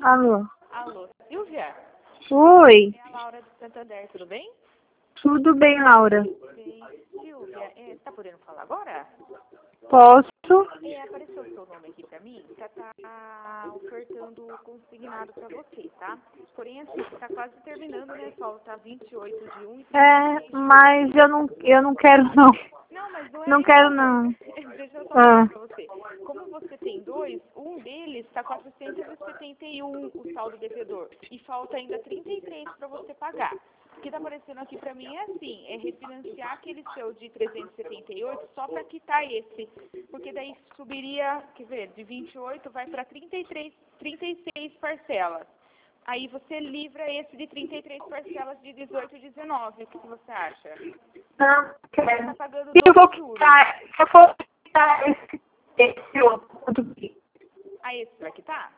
Alô? Alô, Silvia? Oi. É a Laura do Santander, tudo bem? Tudo bem, Laura? Bem. Silvia, você tá podendo falar agora? Posso? Apareceu o seu nome aqui pra mim, tá ofertando consignado pra você, tá? Porém, assim, tá quase terminando, né? Falta 28 de 1 e 36 de 8. Mas eu não quero não. Não, mas não é Não nem quero valor. não. Deixa eu só falar Ah, pra você. Como você tem dois, um deles tá 471 o saldo devedor. E falta ainda 33 pra você pagar. O que tá aparecendo aqui pra mim é assim, é refinanciar aquele seu de 378 só pra quitar esse. Porque daí subiria, quer ver, de 28 vai pra 36 parcelas. Aí você livra esse de 33 parcelas de 18 e 19. O que você acha? não Você quero. tá pagando Se eu 12 for juros. quitar, se eu for quitar esse outro, quanto que? Ah, esse vai quitar?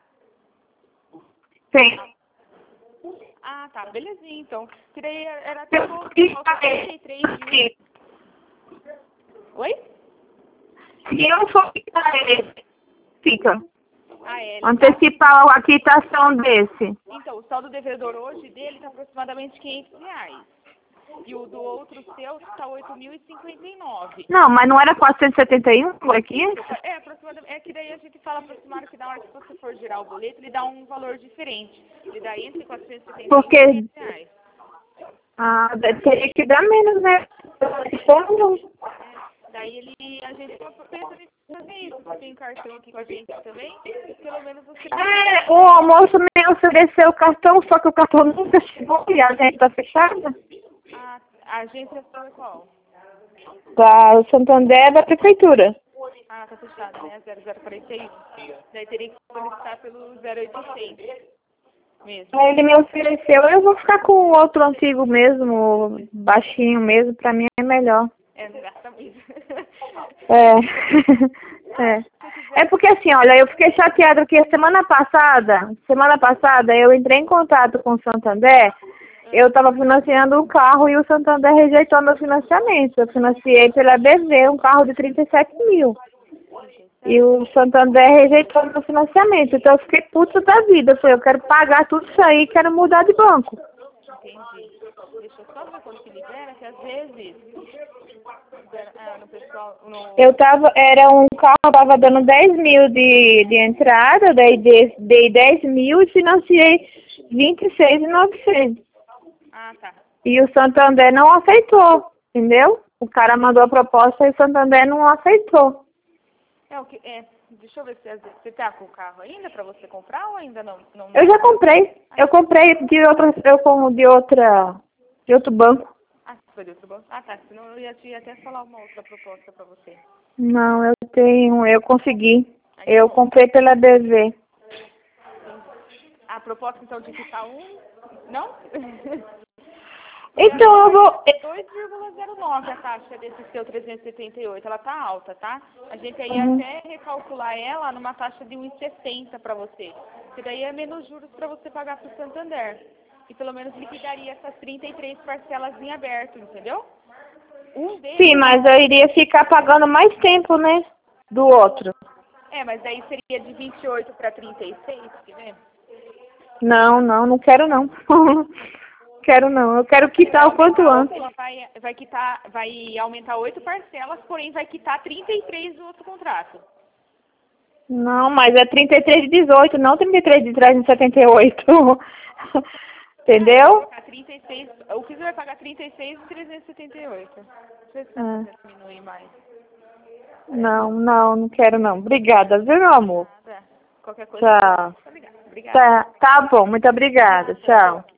Sim. Ah, tá, belezinha, então. Que daí era Se até eu bom, for porque falta quitar 33 de um. esse, Oi? se eu for quitar esse, fica. Ah, é, ele tá... Antecipar a quitação desse. Então, o saldo devedor hoje dele tá aproximadamente R$ 500. E o do outro seu tá 8.059. Não, mas não era 471 aqui? Aproximadamente. É que daí a gente fala aproximado que na hora que você for girar o boleto, ele dá um valor diferente. Ele dá entre 471 e Porque 500 reais. teria que dar menos, né? Daí a gente pensa em fazer isso. Você tem cartão aqui com a gente também? Pelo menos você É, o moço me ofereceu o cartão, só que o cartão nunca chegou e a gente tá fechada. a agência sua é qual? Da Santander da prefeitura. Ah, tá fechada, né? 0041. Daí teria que solicitar pelo 0800 mesmo. Aí ele me ofereceu, eu vou ficar com o outro antigo mesmo, baixinho mesmo, pra mim é melhor. Não gasta muito. É. É. É porque assim, olha, eu fiquei chateada porque semana passada eu entrei em contato com o Santander, eu estava financiando um carro e o Santander rejeitou meu financiamento. Eu financiei pela BV um carro de 37 mil. E o Santander rejeitou meu financiamento. Então eu fiquei puta da vida. Eu falei, eu quero pagar tudo isso aí, quero mudar de banco. Entendi. Deixa eu só ver quando que libera, que às vezes no pessoal. Era um carro, tava dando 10 mil de entrada, daí dei 10 mil e financiei 26.900. Ah, tá. E o Santander não aceitou, entendeu? O cara mandou a proposta e o Santander não aceitou. Deixa eu ver se você tá com o carro ainda pra você comprar ou ainda não? Eu já comprei. Eu comprei de outro banco. Ah, foi de outro banco? Ah, tá. Senão eu ia até falar uma outra proposta pra você. Não, eu consegui. Eu comprei pela BV. A proposta então de quitar um, não? Então eu vou. 2,09 a taxa desse seu 378, ela tá alta, tá? A gente ia até recalcular ela numa taxa de 1,60 para você. Que daí é menos juros para você pagar pro Santander. E pelo menos liquidaria essas 33 parcelas em aberto, entendeu? Um deles... Sim, mas eu iria ficar pagando mais tempo, né? Do outro. Mas daí seria de 28 para 36, quer ver? Não quero não. Quero não. Eu quero quitar o quanto antes. Vai aumentar 8 parcelas, porém vai quitar 33 do outro contrato. Não, mas é 33 de 18, não 33 de 378. Entendeu? Vai pagar 36, o que você vai pagar 36 e 378. Deixa eu ver se diminuir mais. Não quero não. Obrigada, viu, meu amor? Nada. Qualquer coisa, Tchau. pode ligar. Obrigada. Tá bom, muito obrigada. Tchau.